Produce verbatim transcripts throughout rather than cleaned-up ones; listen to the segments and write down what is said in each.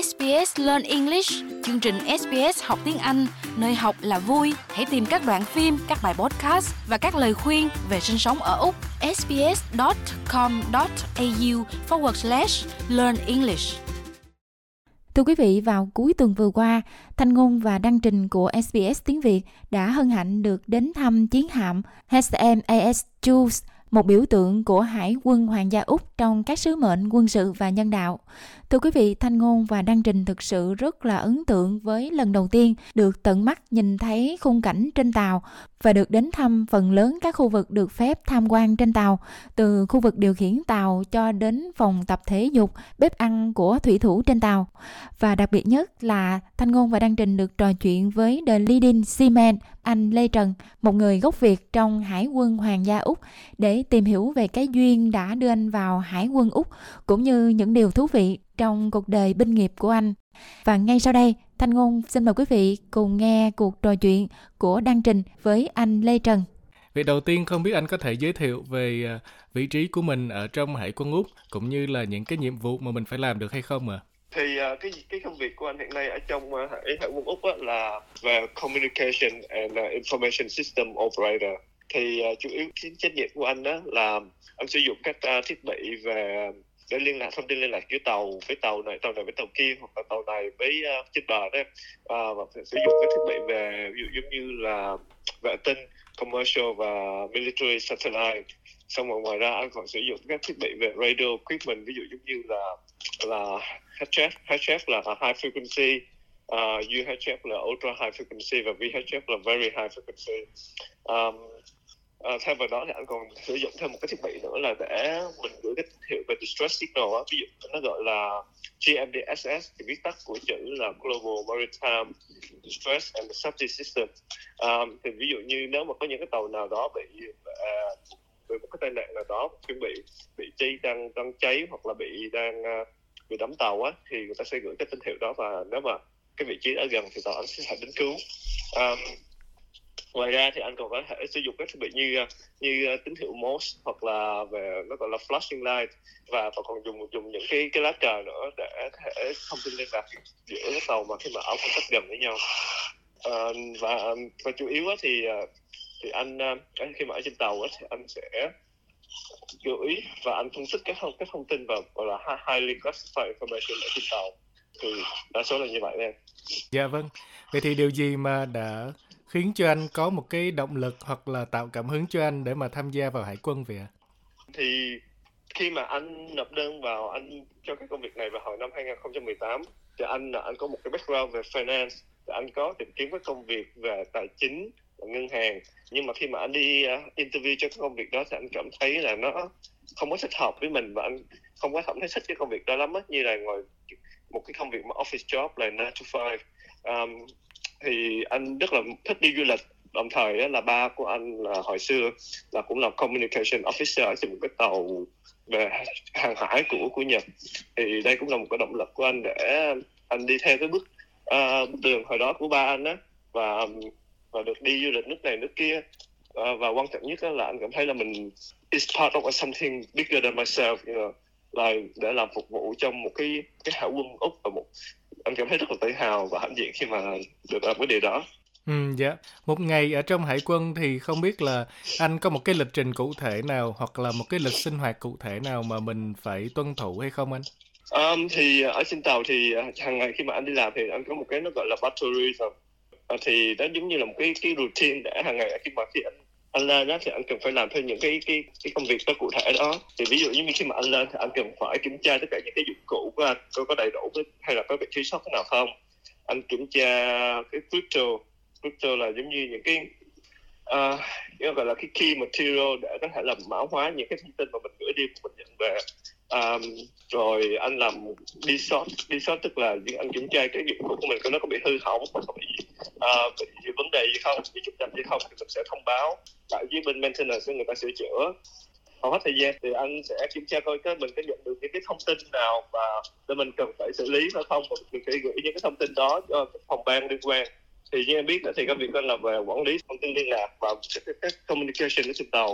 ét bê ét Learn English, chương trình ét bê ét học tiếng Anh, nơi học là vui. Hãy tìm các đoạn phim, các bài podcast và các lời khuyên về sinh sống ở Úc. sbs.com.au forward slash learn English. Thưa quý vị, vào cuối tuần vừa qua, Thanh Ngôn và đăng trình của ét bê ét tiếng Việt đã hân hạnh được đến thăm chiến hạm hát em ét Jules, một biểu tượng của Hải quân Hoàng gia Úc trong các sứ mệnh quân sự và nhân đạo. Thưa quý vị, Thanh Ngôn và đăng trình thực sự rất là ấn tượng với lần đầu tiên được tận mắt nhìn thấy khung cảnh trên tàu và được đến thăm phần lớn các khu vực được phép tham quan trên tàu, từ khu vực điều khiển tàu cho đến phòng tập thể dục, bếp ăn của thủy thủ trên tàu. Và đặc biệt nhất là Thanh Ngôn và đăng trình được trò chuyện với The Leading Seaman, anh Lê Trần, một người gốc Việt trong Hải quân Hoàng gia Úc, để tìm hiểu về cái duyên đã đưa anh vào Hải quân Úc, cũng như những điều thú vị trong cuộc đời binh nghiệp của anh. Và ngay sau đây, Thanh Ngôn xin mời quý vị cùng nghe cuộc trò chuyện của đăng trình với anh Lê Trần. Việc đầu tiên, không biết anh có thể giới thiệu về vị trí của mình ở trong Hải quân Úc, cũng như là những cái nhiệm vụ mà mình phải làm được hay không ạ? À? Thì uh, cái cái công việc của anh hiện nay ở trong uh, Hải, Hải quân Úc á, là về Communication and uh, Information System Operator. Thì uh, chủ yếu cái trách nhiệm của anh đó là anh sử dụng các uh, thiết bị về để liên lạc, thông tin liên lạc giữa tàu với tàu này, tàu này với tàu kia, hoặc là tàu này với uh, trên bờ đó, uh, và sử dụng các thiết bị về ví dụ giống như là vệ tinh, commercial và military satellite. Xong rồi ngoài ra anh còn sử dụng các thiết bị về radio equipment, ví dụ giống như là là hát ép, hát ép là high frequency, uh, u hát ép là ultra high frequency và vê hát ép là very high frequency. Um, uh, thêm vào đó thì anh còn sử dụng thêm một cái thiết bị nữa là để mình gửi cái tín hiệu về distress signal á, ví dụ nó gọi là giê em đê ét ét, thì viết tắt của chữ là Global Maritime Distress and Safety System. Um, thì ví dụ như nếu mà có những cái tàu nào đó bị uh, bị một cái tai nạn nào đó, chuẩn bị bị cháy, đang đang cháy hoặc là bị đang uh, bị đắm tàu á, thì người ta sẽ gửi cái tín hiệu đó, và nếu mà cái vị trí ở gần thì tàu anh sẽ phải đến cứu. Um, ngoài ra thì anh còn có thể sử dụng các thiết bị như như tín hiệu Morse, hoặc là về nó gọi là flashing light, và còn dùng dùng những cái cái lá cờ nữa để thể thông tin liên lạc giữa các tàu mà khi mà ở khoảng cách gần với nhau. Uh, và và chủ yếu á thì thì anh khi mà ở trên tàu á thì anh sẽ gửi và anh phân tích các thông các thông tin vào gọi là highly classified information ở trên tàu. Thì đa số là như vậy nè. Dạ vâng. Vậy thì điều gì mà đã khiến cho anh có một cái động lực hoặc là tạo cảm hứng cho anh để mà tham gia vào Hải quân vậy ạ? Thì khi mà anh nộp đơn vào anh cho cái công việc này vào hồi năm hai không một tám, thì anh anh có một cái background về finance, thì anh có tìm kiếm cái công việc về tài chính và ngân hàng. Nhưng mà khi mà anh đi uh, interview cho cái công việc đó thì anh cảm thấy là nó không có thích hợp với mình, và anh không có cảm thấy thích cái công việc đó lắm á, như là ngồi một cái công việc mà office job là nine to five. Um, thì anh rất là thích đi du lịch, đồng thời đó là ba của anh là hồi xưa là cũng là communication officer ở trên một cái tàu về hàng hải của của Nhật. Thì đây cũng là một cái động lực của anh để anh đi theo cái bước uh, bước đường hồi đó của ba anh á, và và được đi du lịch nước này nước kia. Uh, và quan trọng nhất là anh cảm thấy là mình is part of something bigger than myself, you know, là để làm phục vụ trong một cái cái hải quân Úc, và một anh cảm thấy rất là tự hào và hãnh diện khi mà được làm cái điều đó. Ừ, dạ. Một ngày ở trong Hải quân thì không biết là anh có một cái lịch trình cụ thể nào hoặc là một cái lịch sinh hoạt cụ thể nào mà mình phải tuân thủ hay không anh? Um, thì ở trên tàu thì hàng ngày khi mà anh đi làm thì anh có một cái nó gọi là battle rhythm. Uh, thì đó giống như là một cái cái routine để hàng ngày khi mà khi anh anh lên đó thì anh cần phải làm theo những cái cái cái công việc đó cụ thể đó. Thì ví dụ như khi mà anh lên thì anh cần phải kiểm tra tất cả những cái dụng cụ của anh có có đầy đủ hay là có bị thiếu sót cái nào không. Anh kiểm tra cái crypto crypto là giống như những cái uh, nó gọi là cái key material để có thể làm mã hóa những cái thông tin mà mình gửi đi mình nhận về. Um, rồi anh làm desort desort tức là anh kiểm tra cái dụng cụ của mình có nó có bị hư hỏng, có bị, uh, bị vấn đề gì không, bị trục trặc gì không, thì mình sẽ thông báo lại với bên maintenance, người ta sửa chữa. Hầu hết thời gian thì anh sẽ kiểm tra coi cái mình có nhận được những cái thông tin nào và để mình cần phải xử lý hay không, và mình sẽ gửi những cái thông tin đó cho các phòng ban liên quan. Thì như em biết thì cái việc anh là về quản lý thông tin liên lạc và các communication ở trên tàu.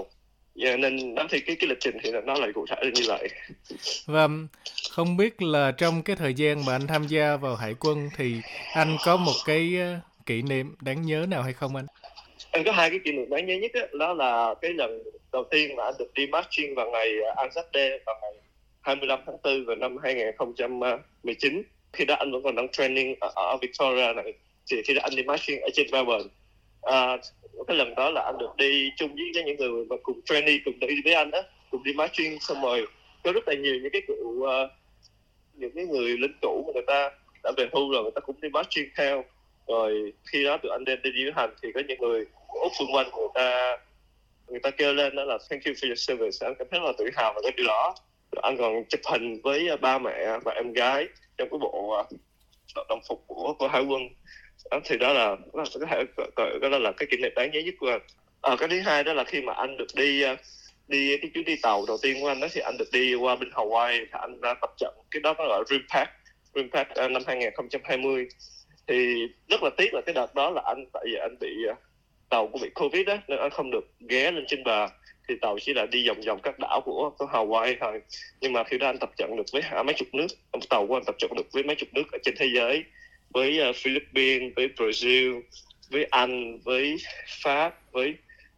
Yeah, nên đó thì cái cái lịch trình thì nó lại cụ thể là như vậy. Và không biết là trong cái thời gian mà anh tham gia vào hải quân thì anh có một cái uh, kỷ niệm đáng nhớ nào hay không anh? Anh có hai cái kỷ niệm đáng nhớ nhất đó, đó là cái lần đầu tiên mà anh được đi marching vào ngày Anzac Day vào ngày hai mươi lăm tháng tư vào năm hai không một chín. Khi đó anh vẫn còn đang training ở, ở Victoria này, thì khi đó anh đi marching ở trên Melbourne. À, cái lần đó là anh được đi chung với những người mà cùng trainee cùng đi với anh đó, cùng đi marching, xong rồi có rất là nhiều những cái cựu uh, những cái người lính cũ mà người ta đã về hưu rồi, người ta cũng đi marching theo. Rồi khi đó tụi anh đem đi diễu hành thì có những người Úc xung quanh người ta người ta kêu lên đó là thank you for your service. Anh cảm thấy là tự hào về cái điều đó. Rồi anh còn chụp hình với ba mẹ và em gái trong cái bộ uh, đồng phục của của hải quân. Đó, thì đó là có thể gọi đó là cái kỷ niệm đáng nhớ nhất của anh. À, cái thứ hai đó là khi mà anh được đi đi cái chuyến đi tàu đầu tiên của anh đó, thì anh được đi qua bên Hawaii, thì anh ra tập trận cái đó nó gọi là Rim Pack Rim Pack uh, năm hai không hai không. Thì rất là tiếc là cái đợt đó là anh tại vì anh bị uh, tàu của bị Covid đó, nên anh không được ghé lên trên bờ, thì tàu chỉ là đi vòng vòng các đảo của, của Hawaii thôi. Nhưng mà khi đó anh tập trận được với mấy chục nước, tàu của anh tập trận được với mấy chục nước ở trên thế giới, với uh, Philippines, với Brazil, với Anh, với Pháp, với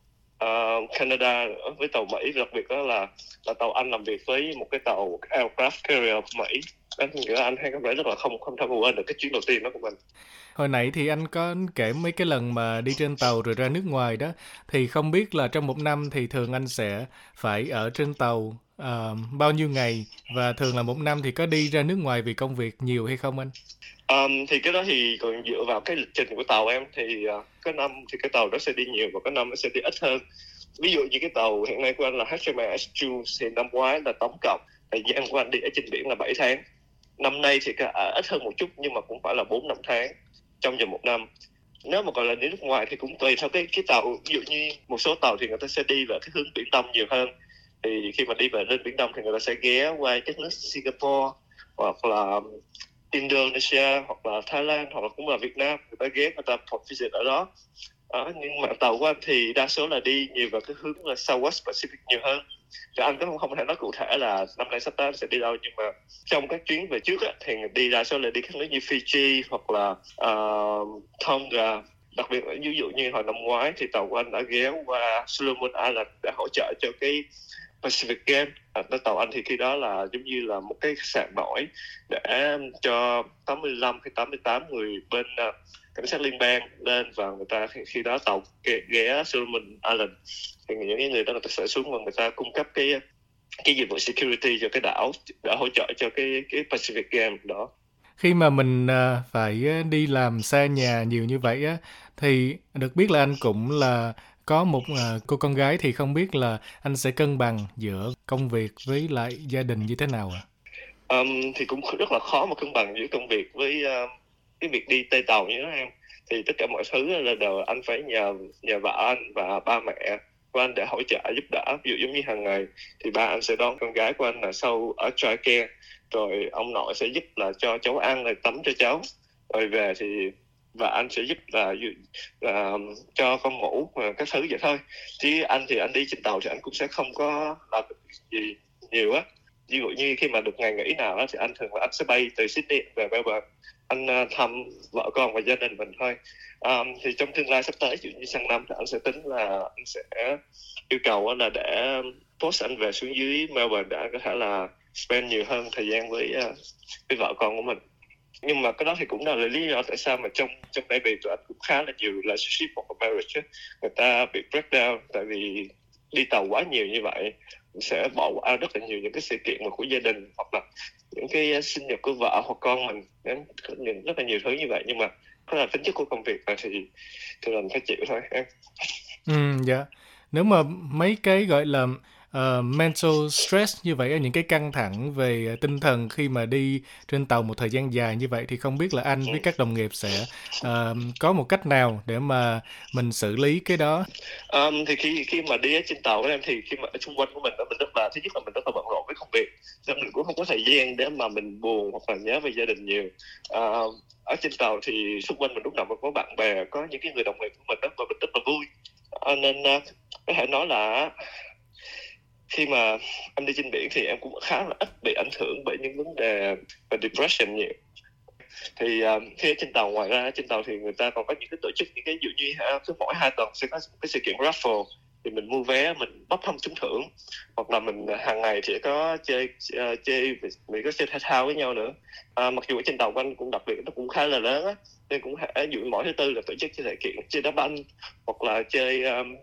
uh, Canada, với tàu Mỹ. Đặc biệt đó là, là tàu Anh làm việc với một cái tàu aircraft carrier của Mỹ. Anh nghĩ là anh hay có vẻ rất là không không thể quên được cái chuyến đầu tiên đó của mình. Hồi nãy thì anh có kể mấy cái lần mà đi trên tàu rồi ra nước ngoài đó, thì không biết là trong một năm thì thường anh sẽ phải ở trên tàu uh, bao nhiêu ngày, và thường là một năm thì có đi ra nước ngoài vì công việc nhiều hay không anh? Um, thì cái đó thì còn dựa vào cái lịch trình của tàu em, thì uh, có năm thì cái tàu đó sẽ đi nhiều và có năm nó sẽ đi ít hơn. Ví dụ như cái tàu hiện nay của anh là hát em ét Jules, thì năm ngoái là tổng cộng thời gian của anh đi ở trên biển là bảy tháng. Năm nay thì cả, ít hơn một chút nhưng mà cũng phải là bốn năm tháng trong vòng một năm. Nếu mà gọi là đi nước ngoài thì cũng tùy theo cái cái tàu. Ví dụ như một số tàu thì người ta sẽ đi về cái hướng biển Đông nhiều hơn, thì khi mà đi về lên biển Đông thì người ta sẽ ghé qua các nước Singapore hoặc là Indonesia hoặc là Thái Lan hoặc là cũng là Việt Nam, người ta ghé người ta port visit ở đó. À, nhưng mà tàu của anh thì đa số là đi nhiều vào cái hướng là Southwest Pacific nhiều hơn. Thì anh cũng không, không thể nói cụ thể là năm nay sắp tới sẽ đi đâu, nhưng mà trong các chuyến về trước á, thì đi đa số là đi các nước như Fiji hoặc là uh, Tonga. Đặc biệt là ví dụ như hồi năm ngoái thì tàu của anh đã ghé qua Solomon Island để hỗ trợ cho cái Pacific Game. À, tàu anh thì khi đó là giống như là một cái sàn nổi để cho tám mươi lăm hay tám mươi tám người bên uh, cảnh sát liên bang lên, và người ta khi, khi đó tàu ghé, ghé Solomon Island thì những cái người đó người ta sẽ xuống và người ta cung cấp cái cái dịch vụ security cho cái đảo để hỗ trợ cho cái cái Pacific Game đó. Khi mà mình uh, phải đi làm xa nhà nhiều như vậy á, thì được biết là anh cũng là có một uh, cô con gái, thì không biết là anh sẽ cân bằng giữa công việc với lại gia đình như thế nào ạ? À? Um, thì cũng rất là khó mà cân bằng giữa công việc với uh, cái việc đi tây tàu như thế em. Thì tất cả mọi thứ là đều anh phải nhờ nhờ vợ anh và ba mẹ của anh để hỗ trợ giúp đỡ. Ví dụ giống như hàng ngày thì ba anh sẽ đón con gái của anh là sau ở childcare, rồi ông nội sẽ giúp là cho cháu ăn, rồi tắm cho cháu, rồi về thì và anh sẽ giúp là, là cho con ngủ các thứ vậy thôi. Chứ anh thì anh đi trên tàu thì anh cũng sẽ không có làm gì nhiều á. Ví dụ như khi mà được ngày nghỉ nào đó thì anh thường là anh sẽ bay từ Sydney về Melbourne, anh thăm vợ con và gia đình mình thôi. Um, thì trong tương lai sắp tới, ví dụ như sang năm thì anh sẽ tính là anh sẽ yêu cầu là để post anh về xuống dưới Melbourne để anh có thể là spend nhiều hơn thời gian với uh, với vợ con của mình. Nhưng mà cái đó thì cũng là lý do tại sao mà trong trong đại bì tụi anh cũng khá là nhiều relationship hoặc marriage ấy, người ta bị break down tại vì đi tàu quá nhiều như vậy, sẽ bỏ qua rất là nhiều những cái sự kiện mà của gia đình hoặc là những cái sinh nhật của vợ hoặc con mình, rất là nhiều thứ như vậy. Nhưng mà đó là tính chất của công việc thì thì mình phải chịu thôi em. Ừ, dạ. Nếu mà mấy cái gọi là uh, mental stress như vậy, những cái căng thẳng về tinh thần khi mà đi trên tàu một thời gian dài như vậy, thì không biết là anh với các đồng nghiệp sẽ uh, có một cách nào để mà mình xử lý cái đó? Um, thì khi khi mà đi ở trên tàu em, thì khi mà ở xung quanh của mình đó, mình rất là thứ nhất là mình rất là bận rộn với công việc, nên mình cũng không có thời gian để mà mình buồn hoặc là nhớ về gia đình nhiều. Uh, ở trên tàu thì xung quanh mình lúc nào mình có bạn bè, có những cái người đồng nghiệp của mình đó, và mình rất là vui. Uh, nên uh, có thể nói là khi mà em đi trên biển thì em cũng khá là ít bị ảnh hưởng bởi những vấn đề về depression nhiều. Thì uh, khi ở trên tàu, ngoài ra trên tàu thì người ta còn có những cái tổ chức, những cái ví dụ như uh, cứ mỗi hai tuần sẽ có cái sự kiện raffle, thì mình mua vé, mình bốc thăm trúng thưởng, hoặc là mình hàng ngày thì có chơi uh, chơi mình có chơi thể thao với nhau nữa. Uh, mặc dù ở trên tàu của anh cũng đặc biệt, nó cũng khá là lớn á, nên cũng ví dụ mỗi thứ tư là tổ chức chơi sự kiện, chơi đá banh, hoặc là chơi um,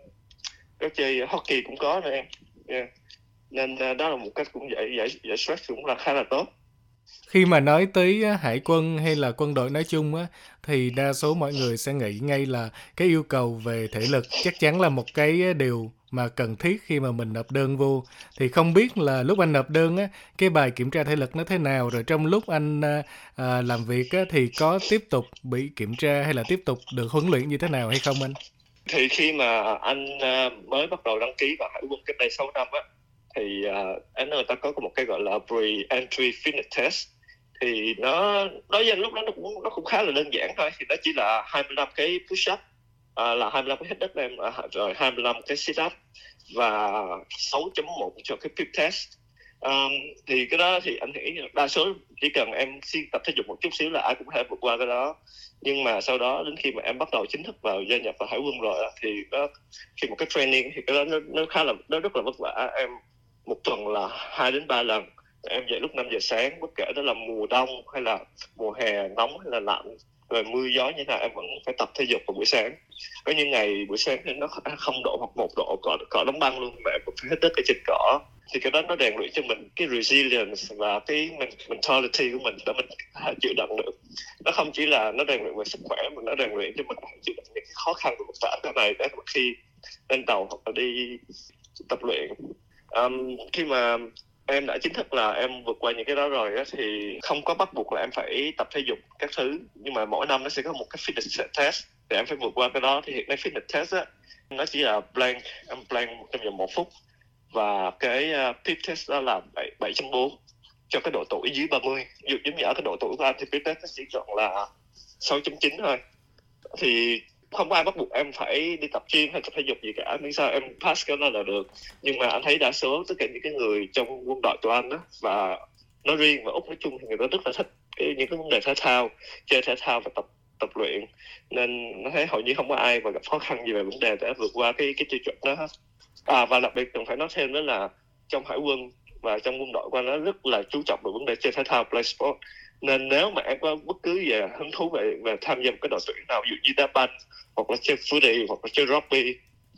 có chơi hockey cũng có nữa em. Yeah. Nên uh, đó là một cách cũng giải giải giải stress cũng là khá là tốt. Khi mà nói tới hải quân hay là quân đội nói chung á, thì đa số mọi người sẽ nghĩ ngay là cái yêu cầu về thể lực chắc chắn là một cái điều mà cần thiết khi mà mình nộp đơn vô. Thì không biết là lúc anh nộp đơn á, cái bài kiểm tra thể lực nó thế nào, rồi trong lúc anh à, làm việc á, thì có tiếp tục bị kiểm tra hay là tiếp tục được huấn luyện như thế nào hay không anh? Thì khi mà anh mới bắt đầu đăng ký vào hải quân cách đây sáu năm á, thì anh uh, người ta có một cái gọi là pre-entry fitness test. Thì nó đối với anh lúc đó nó cũng nó cũng khá là đơn giản thôi, thì nó chỉ là hai mươi lăm cái push up, à, là hai mươi lăm cái hít đất em, à, rồi hai mươi lăm cái sit up và sáu chấm một cho cái pip test. Um, thì cái đó thì anh nghĩ đa số chỉ cần em xin tập thể dục một chút xíu là ai cũng có thể vượt qua cái đó. Nhưng mà sau đó đến khi mà em bắt đầu chính thức vào gia nhập vào hải quân rồi thì đó, khi một cái training thì cái đó nó, nó khá là nó rất là vất vả. Em một tuần là hai đến ba lần, em dậy lúc năm giờ sáng, bất kể đó là mùa đông hay là mùa hè nóng hay là lạnh, rồi mưa gió như thế nào em vẫn phải tập thể dục vào buổi sáng. Có những ngày buổi sáng thì nó không độ hoặc một độ, cỏ cỏ đóng băng luôn, mà em vẫn phải hít đất ở trên cỏ. Thì cái đó nó rèn luyện cho mình cái resilience và cái mentality của mình để mình chịu đựng được. Nó không chỉ là nó rèn luyện về sức khỏe, mà nó rèn luyện cho mình chịu đựng những cái khó khăn của vất vả cái này để khi lên tàu hoặc là đi tập luyện. Um, khi mà em đã chính thức là em vượt qua những cái đó rồi á, thì không có bắt buộc là em phải tập thể dục các thứ, nhưng mà mỗi năm nó sẽ có một cái fitness test để em phải vượt qua cái đó. Thì hiện nay fitness test á, nó chỉ là plank, em plank trong vòng một phút, và cái uh, pip test đó là bảy chấm bốn cho cái độ tuổi dưới ba mươi. Ví dụ giống như ở cái độ tuổi của anh thì pip test nó chỉ chọn là sáu chấm chín thôi. Thì không có ai bắt buộc em phải đi tập gym hay tập thể dục gì cả, miễn sao em pass cái đó là được. Nhưng mà anh thấy đa số tất cả những cái người trong quân đội của anh đó, và nói riêng và Úc nói chung, thì người ta rất là thích cái, những cái vấn đề thể thao, chơi thể thao và tập tập luyện, nên nó thấy hầu như không có ai mà gặp khó khăn gì về vấn đề để vượt qua cái cái tiêu chuẩn đó hết. À, và đặc biệt cần phải nói thêm đó là trong hải quân và trong quân đội của anh nó rất là chú trọng về vấn đề chơi thể thao, play sport. Nên nếu mà em có bất cứ về hứng thú về, về tham gia một cái đội tuyển nào, ví dụ như đá banh, hoặc là chơi footy, hoặc là chơi rugby,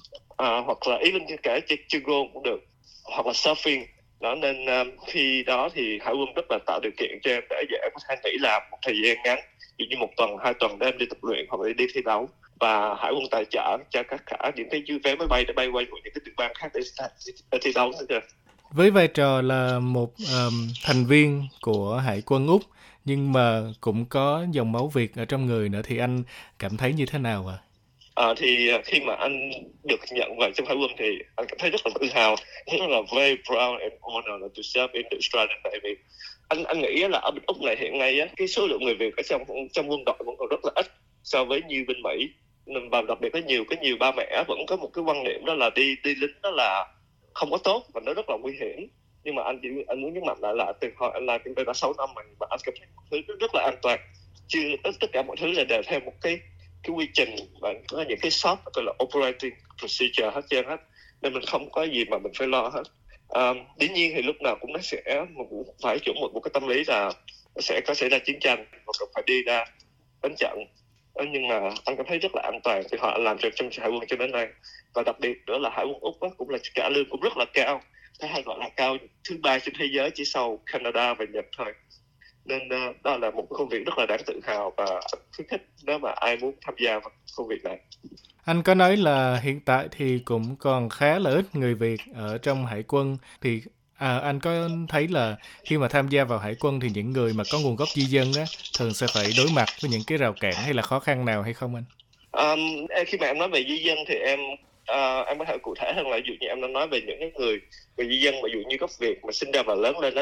à, hoặc là even cả chơi, chơi golf cũng được, hoặc là surfing đó. Nên um, khi đó thì hải quân rất là tạo điều kiện cho em để em có thể nghỉ làm một thời gian ngắn, ví dụ như một tuần, hai tuần để em đi tập luyện hoặc là đi thi đấu, và hải quân tài trợ cho các cả những cái vé máy bay để bay qua những cái tiểu bang khác để, để thi đấu nữa kìa. Với vai trò là một um, thành viên của Hải quân Úc, nhưng mà cũng có dòng máu Việt ở trong người nữa, thì anh cảm thấy như thế nào ạ? À? À, thì khi mà anh được nhận vào trong hải quân thì anh cảm thấy rất là tự hào, rất là very proud and honored to serve in the Australian Navy. Anh anh nghĩ là ở bên Úc này hiện nay á, cái số lượng người Việt ở trong trong quân đội vẫn còn rất là ít so với như bên Mỹ. Và đặc biệt có nhiều cái nhiều ba mẹ vẫn có một cái quan niệm đó là đi đi lính đó là không có tốt và nó rất là nguy hiểm. Nhưng mà anh chỉ anh muốn nhấn mạnh lại là từ hồi anh làm trong đây đã sáu năm mà, mà anh cảm thấy một thứ rất, rất là an toàn. Chưa tất, tất cả mọi thứ là đều theo một cái cái quy trình và có những cái short gọi là operating procedure hết trơn hết, nên mình không có gì mà mình phải lo hết. À, dĩ nhiên thì lúc nào cũng nó sẽ phải chuẩn một một cái tâm lý là sẽ có xảy ra chiến tranh hoặc là phải đi ra đánh trận. Nhưng mà anh cảm thấy rất là an toàn vì họ làm trong, trong hải quân cho đến nay. Và đặc biệt nữa là hải quân Úc đó, cũng là trả lương cũng rất là cao, hay gọi là cao thứ ba trên thế giới chỉ sau Canada và Nhật thôi. Nên uh, đó là một công việc rất là đáng tự hào và khuyến khích nếu mà ai muốn tham gia vào công việc này. Anh có nói là hiện tại thì cũng còn khá là ít người Việt ở trong hải quân, thì à, anh có thấy là khi mà tham gia vào hải quân thì những người mà có nguồn gốc di dân á thường sẽ phải đối mặt với những cái rào cản hay là khó khăn nào hay không anh? Um, khi mà em nói về di dân thì em uh, em có thể cụ thể hơn là ví dụ như em đã nói về những cái người về di dân mà ví dụ như gốc Việt mà sinh ra và lớn lên ở đây,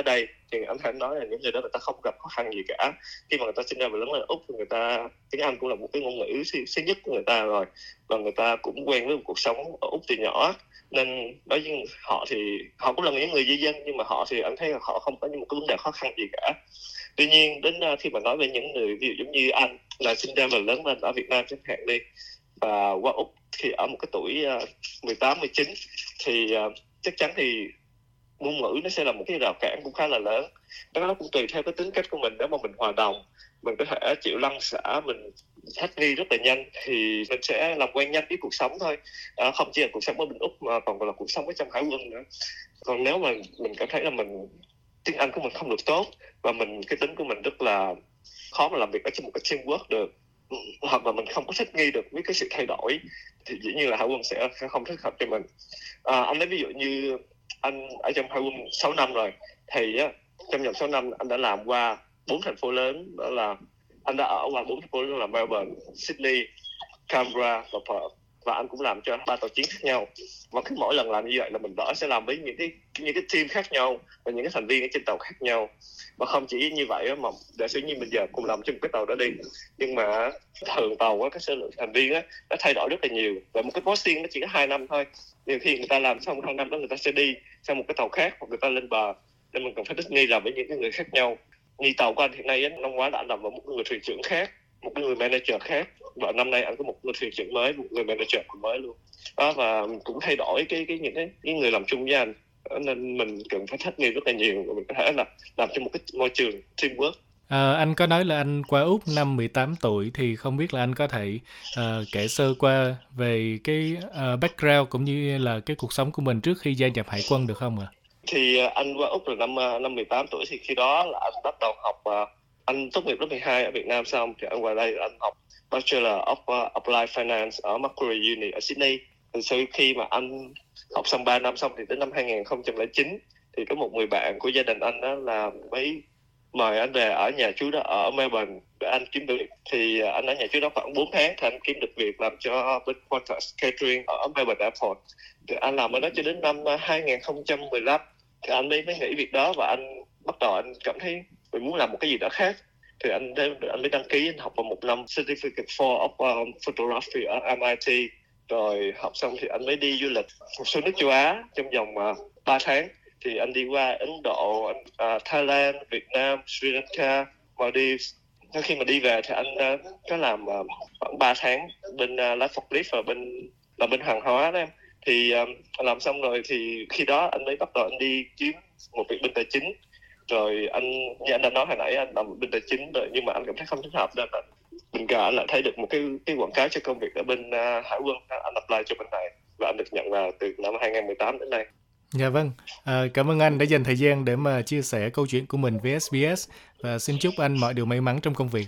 thì anh phải nói là những người đó người ta không gặp khó khăn gì cả. Khi mà người ta sinh ra và lớn lên ở Úc thì người ta tiếng Anh cũng là một cái ngôn ngữ duy nhất của người ta rồi, và người ta cũng quen với một cuộc sống ở Úc từ nhỏ, nên đối với họ thì họ cũng là những người di dân, nhưng mà họ thì anh thấy là họ không có một cái vấn đề khó khăn gì cả. Tuy nhiên đến khi mà nói về những người ví dụ giống như anh là sinh ra và lớn lên ở Việt Nam chẳng hạn đi, và qua Úc thì ở một cái tuổi mười tám, mười chín thì uh, chắc chắn thì ngôn ngữ nó sẽ là một cái rào cản cũng khá là lớn. Đó nó cũng tùy theo cái tính cách của mình. Nếu mà mình hòa đồng, mình có thể chịu lăn xả, mình thích nghi rất là nhanh thì mình sẽ làm quen nhanh với cuộc sống thôi. À, không chỉ là cuộc sống ở bên Úc mà còn là cuộc sống ở trong hải quân nữa. Còn nếu mà mình cảm thấy là mình tiếng Anh của mình không được tốt và mình cái tính của mình rất là khó mà làm việc ở trong một cái teamwork được, hoặc là mình không có thích nghi được với cái sự thay đổi, thì dĩ nhiên là hải quân sẽ không thích hợp cho mình. À, anh lấy ví dụ như anh ở trong hải quân sáu năm rồi, thì á, trong vòng sáu năm anh đã làm qua bốn thành phố lớn, đó là anh đã ở qua bốn thành phố lớn là Melbourne, Sydney, Canberra và Perth, và anh cũng làm cho ba tàu chiến khác nhau. Và cứ mỗi lần làm như vậy là mình đỡ sẽ làm với những cái những cái team khác nhau và những cái thành viên ở trên tàu khác nhau. Và không chỉ như vậy mà giả sử như bây giờ cùng làm trên một cái tàu đó đi, nhưng mà thường tàu á, cái số lượng thành viên á nó thay đổi rất là nhiều, và một cái posting nó chỉ có hai năm thôi. Nhiều khi người ta làm xong hai năm đó người ta sẽ đi sang một cái tàu khác hoặc người ta lên bờ, nên mình cần phải thích nghi làm với những cái người khác nhau. Như tàu của anh hiện nay á, năm ngoái đã làm với một người thuyền trưởng khác, một cái người manager khác, và năm nay anh có một người thuyền trưởng mới, một người manager mới luôn đó, và cũng thay đổi cái cái những cái, cái người làm chung với anh, nên mình cần phải thích nghi rất là nhiều và mình có thể là làm trong một cái môi trường teamwork. À, anh có nói là anh qua Úc năm mười tám tuổi, thì không biết là anh có thể uh, kể sơ qua về cái uh, background cũng như là cái cuộc sống của mình trước khi gia nhập hải quân được không ạ? À? Thì uh, anh qua Úc là năm năm mười tám tuổi, thì khi đó là anh bắt đầu học, uh, anh tốt nghiệp lớp mười hai ở Việt Nam xong thì anh qua đây anh học Bachelor of uh, Applied Finance ở Macquarie Uni ở Sydney. Thì sau khi mà anh học xong ba năm xong thì đến năm hai không không chín thì có một người bạn của gia đình anh đó là mới mời anh về ở nhà chú đó ở Melbourne để anh kiếm việc. Thì anh ở nhà chú đó khoảng bốn tháng thì anh kiếm được việc làm cho bên Qantas Catering ở Melbourne Airport. Thì anh làm ở đó cho đến năm hai không một lăm thì anh mới mới nghỉ việc đó, và anh bắt đầu anh cảm thấy mình muốn làm một cái gì đó khác. Thì anh anh mới đăng ký anh học vào một năm Certificate for of um, Photography ở em I T. Rồi học xong thì anh mới đi du lịch một số nước châu Á trong vòng uh, ba tháng. Thì anh đi qua Ấn Độ, uh, Thái Lan, Việt Nam, Sri Lanka, Maldives. Sau khi mà đi về thì anh uh, có làm uh, khoảng ba tháng bên uh, lái forklift và bên là bên hàng hóa đó em. Thì um, làm xong rồi thì khi đó anh mới bắt đầu anh đi kiếm một việc bên tài chính. Rồi anh như anh đã nói hồi nãy, anh làm bên tài chính rồi nhưng mà anh cảm thấy không thích hợp, nên là tình cờ anh lại thấy được một cái cái quảng cáo cho công việc ở bên uh, hải quân, anh apply cho bên này và anh được nhận vào từ năm hai không một tám đến nay. Dạ vâng, à, cảm ơn anh đã dành thời gian để mà chia sẻ câu chuyện của mình với ét bê ét, và xin chúc anh mọi điều may mắn trong công việc.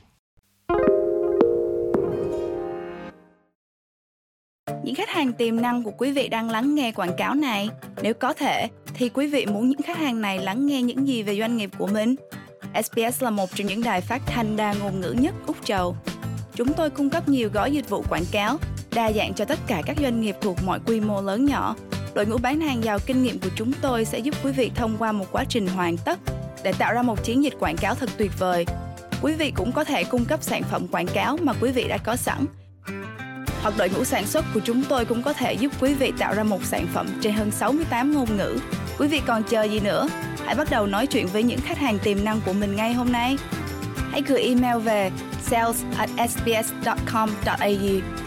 Những khách hàng tiềm năng của quý vị đang lắng nghe quảng cáo này, nếu có thể thì quý vị muốn những khách hàng này lắng nghe những gì về doanh nghiệp của mình? ét bê ét là một trong những đài phát thanh đa ngôn ngữ nhất Úc Châu. Chúng tôi cung cấp nhiều gói dịch vụ quảng cáo đa dạng cho tất cả các doanh nghiệp thuộc mọi quy mô lớn nhỏ. Đội ngũ bán hàng giàu kinh nghiệm của chúng tôi sẽ giúp quý vị thông qua một quá trình hoàn tất để tạo ra một chiến dịch quảng cáo thật tuyệt vời. Quý vị cũng có thể cung cấp sản phẩm quảng cáo mà quý vị đã có sẵn. Hoặc đội ngũ sản xuất của chúng tôi cũng có thể giúp quý vị tạo ra một sản phẩm trên hơn sáu mươi tám ngôn ngữ. Quý vị còn chờ gì nữa? Hãy bắt đầu nói chuyện với những khách hàng tiềm năng của mình ngay hôm nay. Hãy gửi email về sales at s b s dot com dot a u